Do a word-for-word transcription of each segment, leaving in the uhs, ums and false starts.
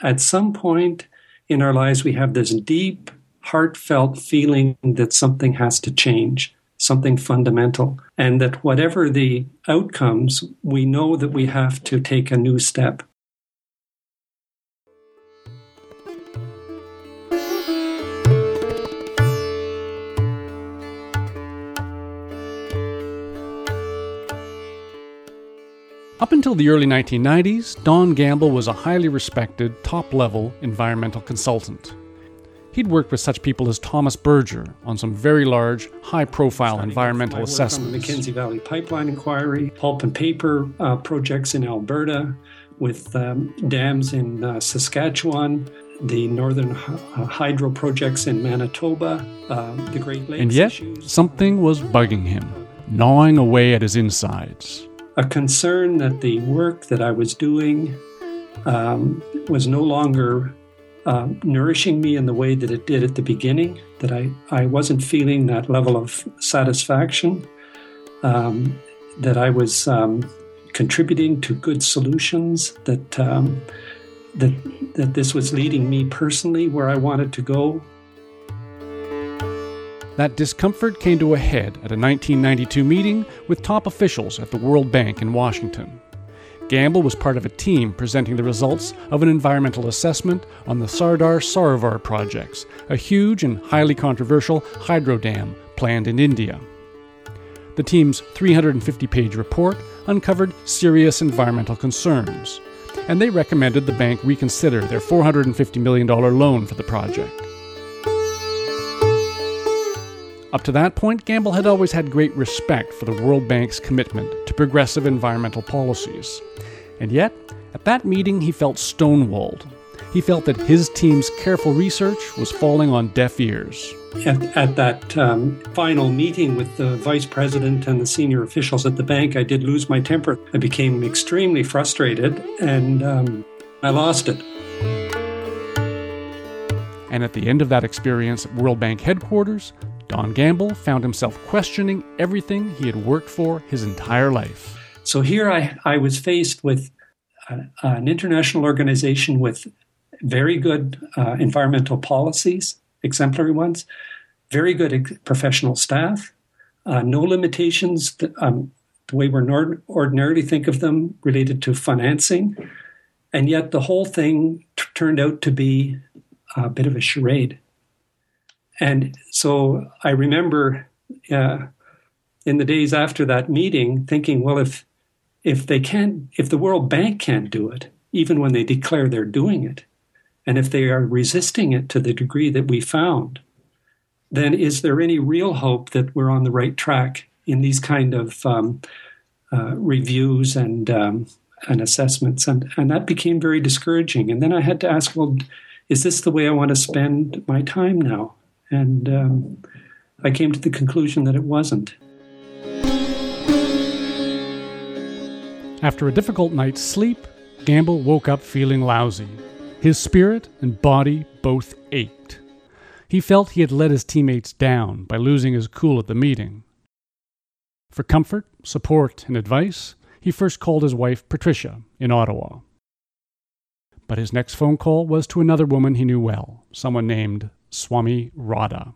at some point in our lives, we have this deep, heartfelt feeling that something has to change, something fundamental, and that whatever the outcomes, we know that we have to take a new step. Up until the early nineteen nineties, Don Gamble was a highly respected, top-level environmental consultant. He'd worked with such people as Thomas Berger on some very large, high-profile environmental assessments. On the Mackenzie Valley Pipeline Inquiry, pulp and paper uh, projects in Alberta, with um, dams in uh, Saskatchewan, the northern uh, hydro projects in Manitoba, uh, the Great Lakes And yet, issues. something was bugging him, gnawing away at his insides. A concern that the work that I was doing um, was no longer uh, nourishing me in the way that it did at the beginning, that I, I wasn't feeling that level of satisfaction, um, that I was um, contributing to good solutions, that, um, that, that this was leading me personally where I wanted to go. That discomfort came to a head at a nineteen ninety-two meeting with top officials at the World Bank in Washington. Gamble was part of a team presenting the results of an environmental assessment on the Sardar Sarovar projects, a huge and highly controversial hydro dam planned in India. The team's three hundred fifty page report uncovered serious environmental concerns, and they recommended the bank reconsider their four hundred fifty million dollars loan for the project. Up to that point, Gamble had always had great respect for the World Bank's commitment to progressive environmental policies. And yet, at that meeting, he felt stonewalled. He felt that his team's careful research was falling on deaf ears. At, at that um, final meeting with the vice president and the senior officials at the bank, I did lose my temper. I became extremely frustrated, and um, I lost it. And at the end of that experience at World Bank headquarters, Don Gamble found himself questioning everything he had worked for his entire life. So here I, I was faced with uh, an international organization with very good uh, environmental policies, exemplary ones, very good ex- professional staff, uh, no limitations, that, um, the way we nord- ordinarily think of them related to financing, and yet the whole thing t- turned out to be a bit of a charade. And so I remember uh, in the days after that meeting thinking, well, if if they can't, if the World Bank can't do it, even when they declare they're doing it, and if they are resisting it to the degree that we found, then is there any real hope that we're on the right track in these kind of um, uh, reviews and um, and assessments? And, and that became very discouraging. And then I had to ask, well, is this the way I want to spend my time now? And um, I came to the conclusion that it wasn't. After a difficult night's sleep, Gamble woke up feeling lousy. His spirit and body both ached. He felt he had let his teammates down by losing his cool at the meeting. For comfort, support, and advice, he first called his wife Patricia in Ottawa. But his next phone call was to another woman he knew well, someone named Swami Radha.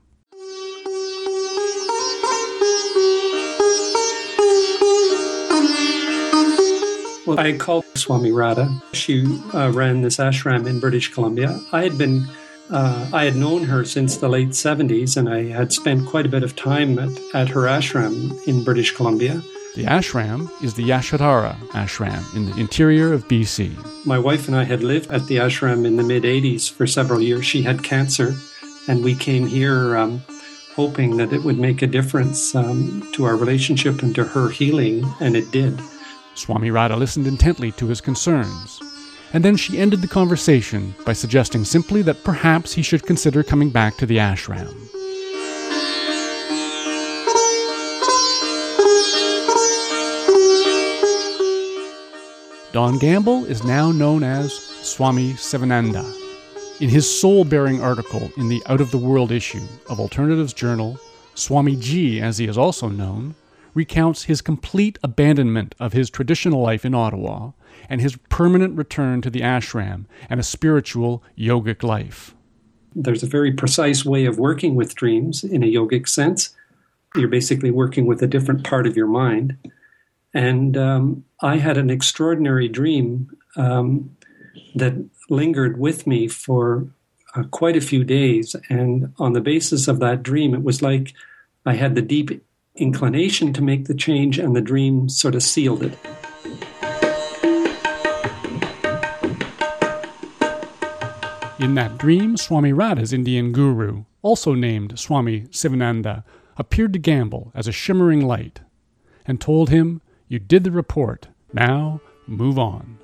Well, I called Swami Radha. She uh, ran this ashram in British Columbia. I had been, uh, I had known her since the late seventies, and I had spent quite a bit of time at, at her ashram in British Columbia. The ashram is the Yashodhara ashram in the interior of B C. My wife and I had lived at the ashram in the mid-eighties for several years. She had cancer, and we came here um, hoping that it would make a difference um, to our relationship and to her healing, and it did. Swami Radha listened intently to his concerns, and then she ended the conversation by suggesting simply that perhaps he should consider coming back to the ashram. Don Gamble is now known as Swami Sivananda. In his soul-bearing article in the Out of the World issue of Alternatives Journal, Swami G, as he is also known, recounts his complete abandonment of his traditional life in Ottawa and his permanent return to the ashram and a spiritual yogic life. There's a very precise way of working with dreams in a yogic sense. You're basically working with a different part of your mind. And um, I had an extraordinary dream um, that lingered with me for uh, quite a few days. And on the basis of that dream, it was like I had the deep inclination to make the change, and the dream sort of sealed it. In that dream, Swami Radha's Indian guru, also named Swami Sivananda, appeared to Gamble as a shimmering light and told him, "You did the report, now move on."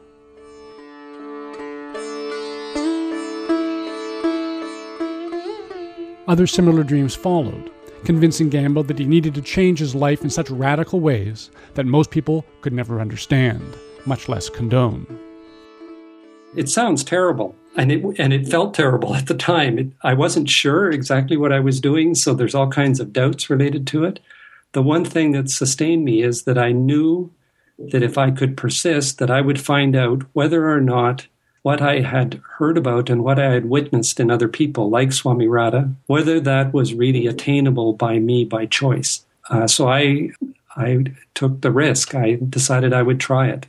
Other similar dreams followed, convincing Gamble that he needed to change his life in such radical ways that most people could never understand, much less condone. It sounds terrible, and it and it felt terrible at the time. It, I wasn't sure exactly what I was doing, so there's all kinds of doubts related to it. The one thing that sustained me is that I knew that if I could persist, that I would find out whether or not what I had heard about and what I had witnessed in other people, like Swami Radha, whether that was really attainable by me by choice. Uh, so I, I took the risk. I decided I would try it.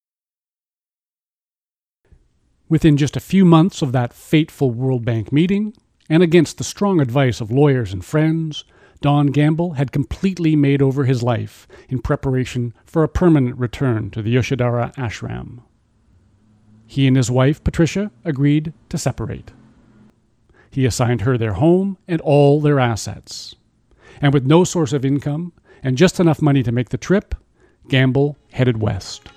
Within just a few months of that fateful World Bank meeting, and against the strong advice of lawyers and friends, Don Gamble had completely made over his life in preparation for a permanent return to the Yashodhara ashram. He and his wife, Patricia, agreed to separate. He assigned her their home and all their assets. And with no source of income and just enough money to make the trip, Gamble headed west.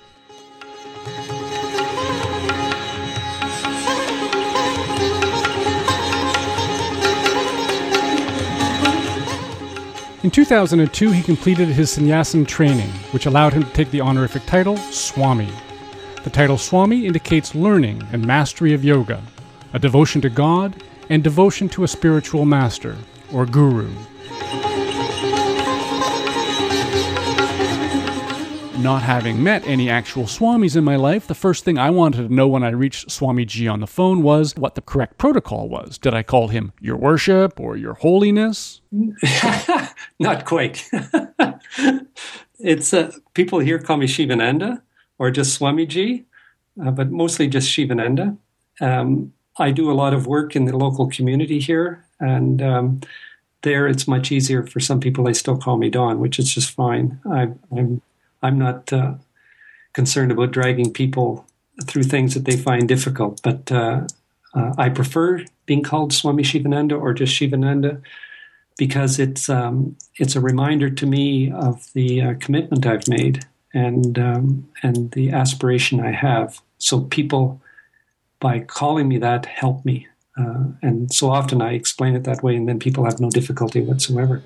In two thousand two, he completed his sannyasin training, which allowed him to take the honorific title Swami. The title Swami indicates learning and mastery of yoga, a devotion to God, and devotion to a spiritual master, or guru. Not having met any actual Swamis in my life, the first thing I wanted to know when I reached Swamiji on the phone was what the correct protocol was. Did I call him Your Worship or Your Holiness? Not quite. It's uh, people here call me Shivananda or just Swamiji, uh, but mostly just Shivananda. Um, I do a lot of work in the local community here, and um, there it's much easier for some people. They still call me Don, which is just fine. I, I'm I'm not uh, concerned about dragging people through things that they find difficult, but uh, uh, I prefer being called Swami Shivananda or just Shivananda because it's um, it's a reminder to me of the uh, commitment I've made and um, and the aspiration I have. So people, by calling me that, help me. Uh, and so often I explain it that way, and then people have no difficulty whatsoever.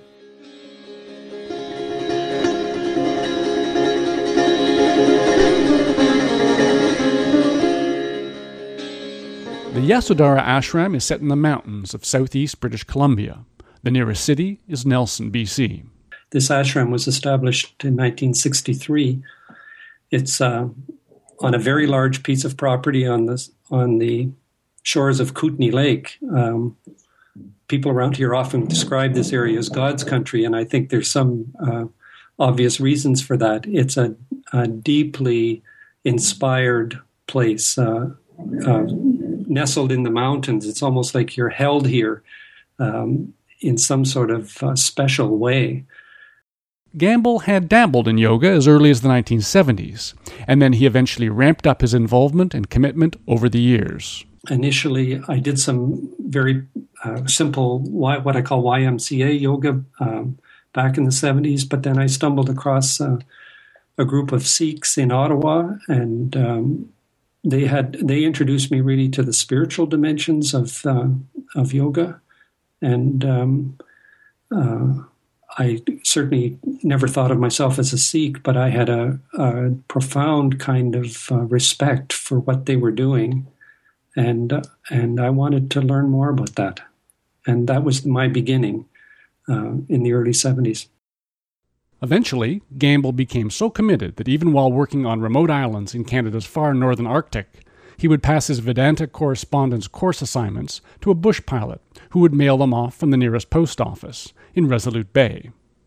The Yasodhara ashram is set in the mountains of southeast British Columbia. The nearest city is Nelson, B C. This ashram was established in nineteen sixty-three. It's uh, on a very large piece of property on the, on the shores of Kootenay Lake. Um, people around here often describe this area as God's country, and I think there's some uh, obvious reasons for that. It's a, a deeply inspired place. Uh, uh, nestled in the mountains, it's almost like you're held here um, in some sort of uh, special way. Gamble had dabbled in yoga as early as the nineteen seventies, and then he eventually ramped up his involvement and commitment over the years. Initially, I did some very uh, simple, what I call Y M C A yoga um, back in the seventies, but then I stumbled across uh, a group of Sikhs in Ottawa, and um, They had they introduced me really to the spiritual dimensions of uh, of yoga, and um, uh, I certainly never thought of myself as a Sikh, but I had a, a profound kind of uh, respect for what they were doing, and uh, and I wanted to learn more about that, and that was my beginning uh, in the early seventies. Eventually, Gamble became so committed that even while working on remote islands in Canada's far northern Arctic, he would pass his Vedanta correspondence course assignments to a bush pilot who would mail them off from the nearest post office in Resolute Bay.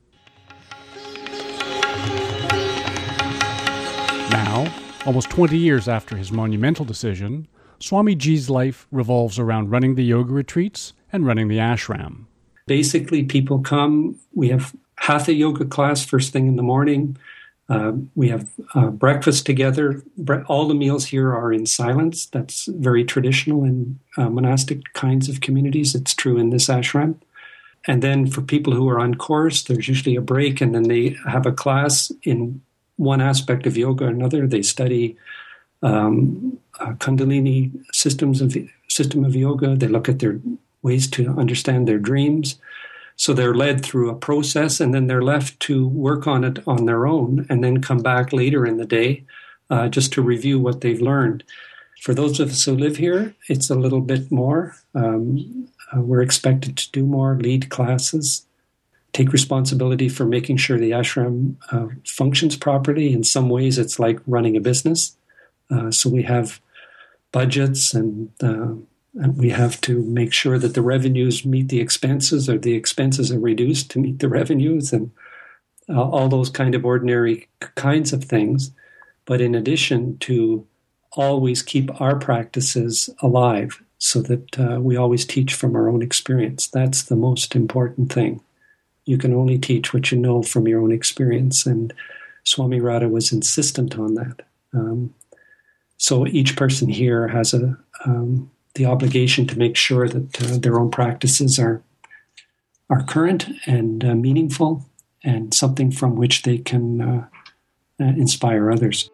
Now, almost twenty years after his monumental decision, Swamiji's life revolves around running the yoga retreats and running the ashram. Basically, people come, we have hatha yoga class first thing in the morning. Uh, we have uh, breakfast together. Bre- all the meals here are in silence. That's very traditional in uh, monastic kinds of communities. It's true in this ashram. And then for people who are on course, there's usually a break, and then they have a class in one aspect of yoga or another. They study um, uh, Kundalini systems of system of yoga. They look at their ways to understand their dreams. So they're led through a process, and then they're left to work on it on their own and then come back later in the day uh, just to review what they've learned. For those of us who live here, it's a little bit more. Um, uh, we're expected to do more, lead classes, take responsibility for making sure the ashram uh, functions properly. In some ways, it's like running a business. Uh, so we have budgets, and uh, we have to make sure that the revenues meet the expenses, or the expenses are reduced to meet the revenues, and uh, all those kind of ordinary kinds of things. But in addition to always keep our practices alive so that uh, we always teach from our own experience. That's the most important thing. You can only teach what you know from your own experience, and Swami Radha was insistent on that. Um, so each person here has a um, the obligation to make sure that uh, their own practices are are current and uh, meaningful, and something from which they can uh, uh, inspire others.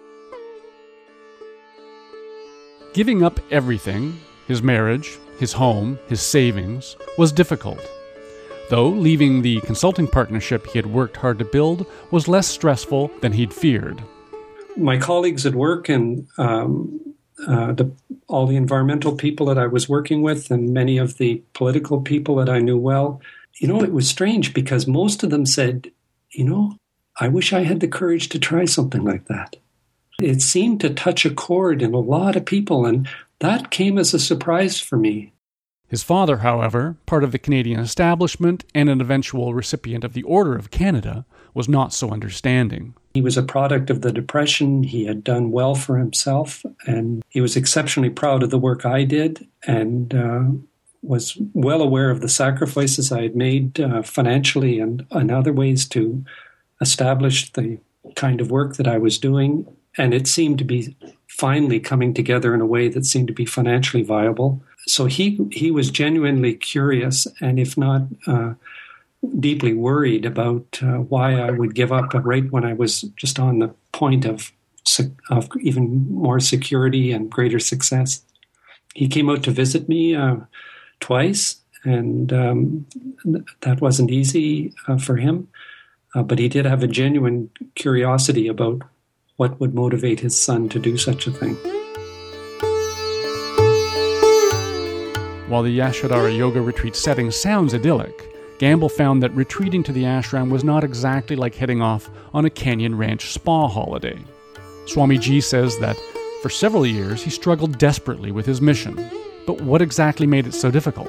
Giving up everything, his marriage, his home, his savings, was difficult. Though leaving the consulting partnership he had worked hard to build was less stressful than he'd feared. My colleagues at work and um, uh, the, all the environmental people that I was working with, and many of the political people that I knew well, you know, it was strange because most of them said, you know, I wish I had the courage to try something like that. It seemed to touch a chord in a lot of people, and that came as a surprise for me. His father, however, part of the Canadian establishment and an eventual recipient of the Order of Canada, was not so understanding. He was a product of the Depression. He had done well for himself, and he was exceptionally proud of the work I did, and uh, was well aware of the sacrifices I had made uh, financially and in other ways to establish the kind of work that I was doing. And it seemed to be finally coming together in a way that seemed to be financially viable. So he he was genuinely curious, and if not uh, deeply worried about uh, why I would give up right when I was just on the point of of even more security and greater success. He came out to visit me uh, twice, and um, that wasn't easy uh, for him. Uh, but he did have a genuine curiosity about what would motivate his son to do such a thing. While the Yashodhara Yoga Retreat setting sounds idyllic, Gamble found that retreating to the ashram was not exactly like heading off on a Canyon Ranch spa holiday. Swamiji says that for several years he struggled desperately with his mission. But what exactly made it so difficult?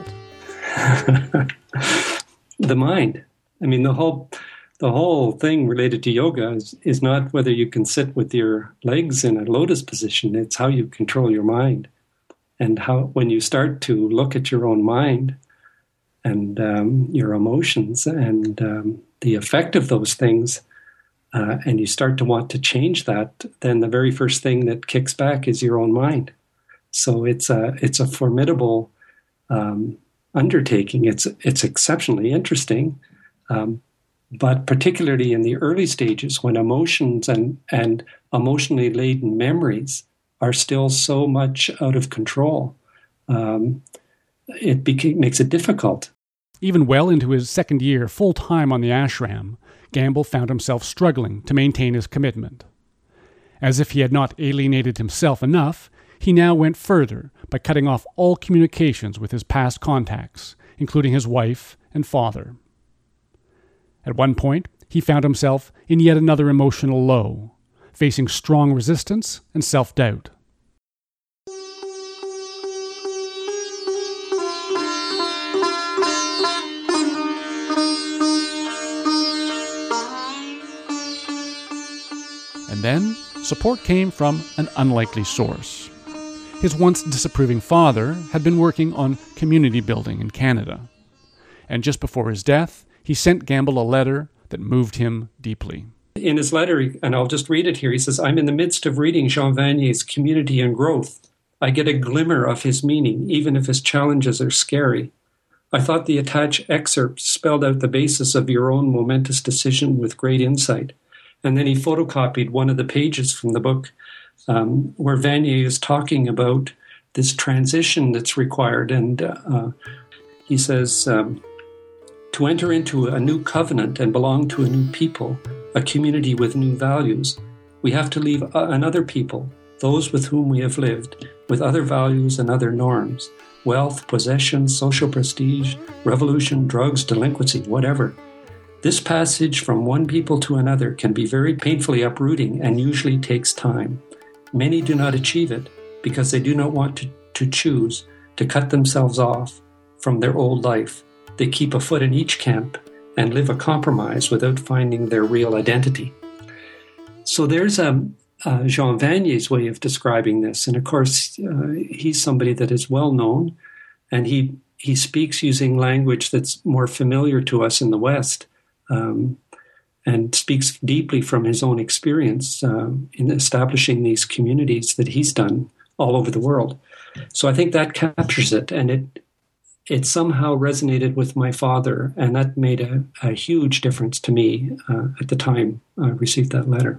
The mind. I mean, the whole... The whole thing related to yoga is, is not whether you can sit with your legs in a lotus position. It's how you control your mind. And how when you start to look at your own mind and um, your emotions and um, the effect of those things, uh, and you start to want to change that, then the very first thing that kicks back is your own mind. So it's a, it's a formidable um, undertaking. It's, it's exceptionally interesting. Um, But particularly in the early stages, when emotions and, and emotionally laden memories are still so much out of control, um, it beca- makes it difficult. Even well into his second year full-time on the ashram, Gamble found himself struggling to maintain his commitment. As if he had not alienated himself enough, he now went further by cutting off all communications with his past contacts, including his wife and father. At one point, he found himself in yet another emotional low, facing strong resistance and self-doubt. And then, support came from an unlikely source. His once disapproving father had been working on community building in Canada. And just before his death, he sent Gamble a letter that moved him deeply. In his letter, and I'll just read it here, he says, "I'm in the midst of reading Jean Vanier's Community and Growth. I get a glimmer of his meaning, even if his challenges are scary. I thought the attached excerpt spelled out the basis of your own momentous decision with great insight." And then he photocopied one of the pages from the book um, where Vanier is talking about this transition that's required. And uh, he says, um, to enter into a new covenant and belong to a new people, a community with new values, we have to leave uh, another people, those with whom we have lived, with other values and other norms, wealth, possessions, social prestige, revolution, drugs, delinquency, whatever. This passage from one people to another can be very painfully uprooting and usually takes time. Many do not achieve it because they do not want to, to choose to cut themselves off from their old life. They keep a foot in each camp and live a compromise without finding their real identity. So there's a, uh, Jean Vanier's way of describing this. And of course, uh, he's somebody that is well known, and he, he speaks using language that's more familiar to us in the West. Um, and speaks deeply from his own experience uh, in establishing these communities that he's done all over the world. So I think that captures it, and it it somehow resonated with my father, and that made a, a huge difference to me uh, at the time I received that letter.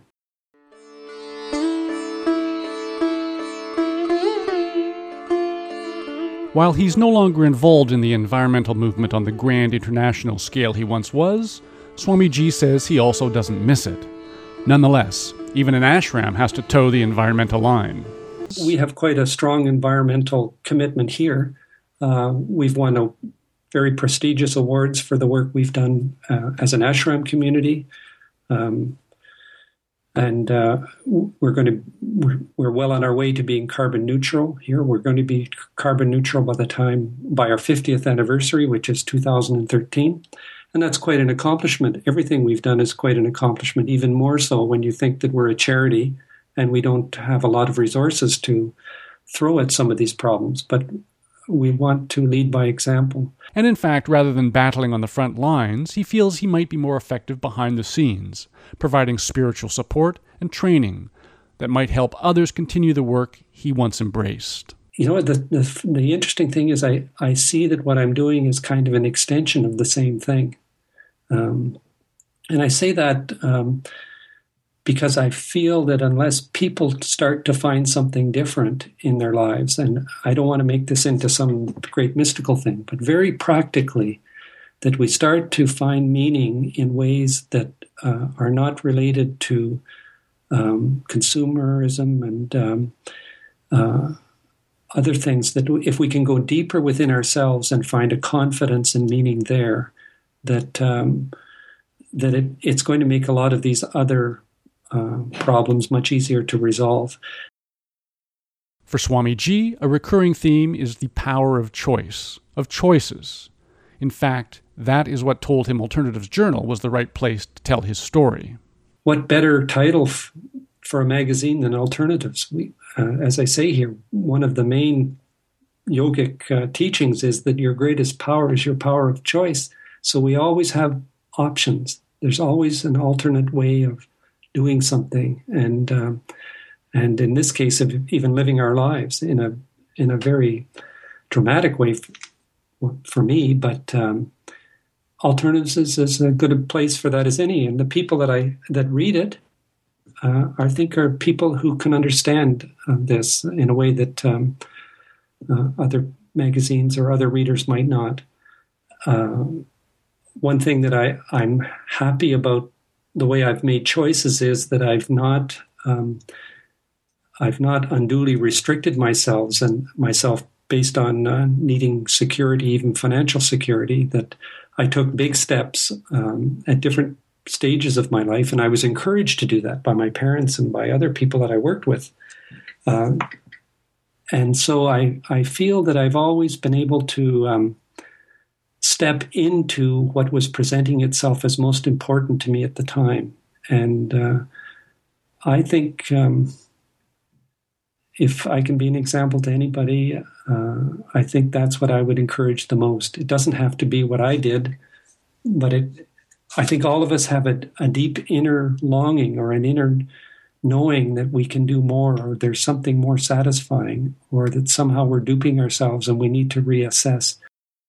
While he's no longer involved in the environmental movement on the grand international scale he once was, Swamiji says he also doesn't miss it. Nonetheless, even an ashram has to toe the environmental line. We have quite a strong environmental commitment here. Uh, we've won a very prestigious awards for the work we've done uh, as an ashram community. Um, and uh, we're going to, we're, we're well on our way to being carbon neutral here. We're going to be carbon neutral by the time, by our fiftieth anniversary, which is two thousand thirteen. And that's quite an accomplishment. Everything we've done is quite an accomplishment, even more so when you think that we're a charity and we don't have a lot of resources to throw at some of these problems. But we want to lead by example. And in fact, rather than battling on the front lines, he feels he might be more effective behind the scenes, providing spiritual support and training that might help others continue the work he once embraced. You know, the, the the interesting thing is I, I see that what I'm doing is kind of an extension of the same thing. Um, and I say that um, because I feel that unless people start to find something different in their lives, and I don't want to make this into some great mystical thing, but very practically, that we start to find meaning in ways that uh, are not related to um, consumerism and um, uh, other things, that if we can go deeper within ourselves and find a confidence and meaning there, that um, that it, it's going to make a lot of these other uh, problems much easier to resolve. For Swamiji, a recurring theme is the power of choice, of choices. In fact, that is what told him Alternatives Journal was the right place to tell his story. What better title f- for a magazine than Alternatives? We, uh, as I say here, one of the main yogic uh, teachings is that your greatest power is your power of choice. So we always have options. There's always an alternate way of doing something, and um, and in this case, of even living our lives in a in a very dramatic way f- for me. But um, Alternatives is as good a place for that as any. And the people that I that read it, uh, I think, are people who can understand uh, this in a way that um, uh, other magazines or other readers might not. Uh, one thing that I, I'm happy about the way I've made choices is that I've not um, I've not unduly restricted myself and myself based on uh, needing security, even financial security. That I took big steps um, at different stages of my life, and I was encouraged to do that by my parents and by other people that I worked with. Uh, and so I, I feel that I've always been able to um, step into what was presenting itself as most important to me at the time. And uh, I think um, if I can be an example to anybody, uh, I think that's what I would encourage the most. It doesn't have to be what I did, but it, I think all of us have a, a deep inner longing or an inner knowing that we can do more, or there's something more satisfying, or that somehow we're duping ourselves and we need to reassess.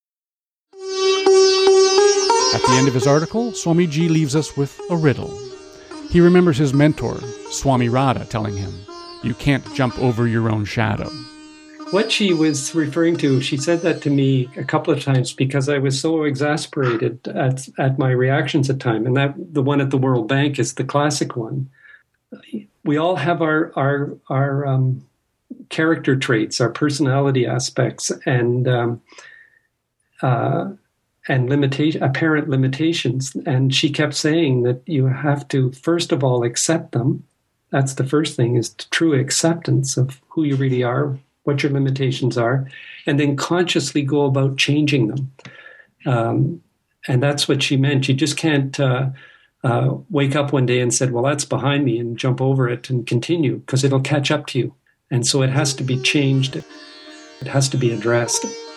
At the end of his article, Swamiji leaves us with a riddle. He remembers his mentor, Swami Radha, telling him, "You can't jump over your own shadow." What she was referring to, she said that to me a couple of times because I was so exasperated at, at my reactions at time. And that the one at the World Bank is the classic one. We all have our our our um, character traits, our personality aspects, and um, uh, and limita- apparent limitations. And she kept saying that you have to, first of all, accept them. That's the first thing, is true acceptance of who you really are, what your limitations are, and then consciously go about changing them. Um, and that's what she meant. You just can't uh, uh, wake up one day and say, well, that's behind me, and jump over it and continue, because it'll catch up to you. And so it has to be changed. It has to be addressed.